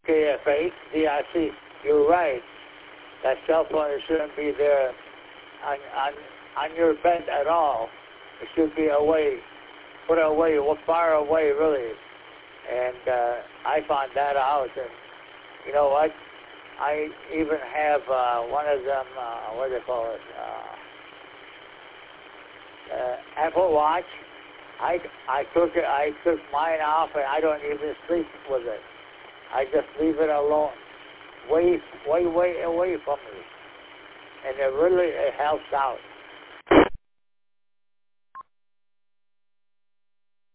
KFH, DIC. You're right. That cell phone shouldn't be there on your bed at all. It should be away, put away, far away, really. And I found that out. And you know what? I even have one of them, what do they call it? Apple Watch. I took mine off, and I don't even sleep with it. I just leave it alone, way away from me, and it helps out.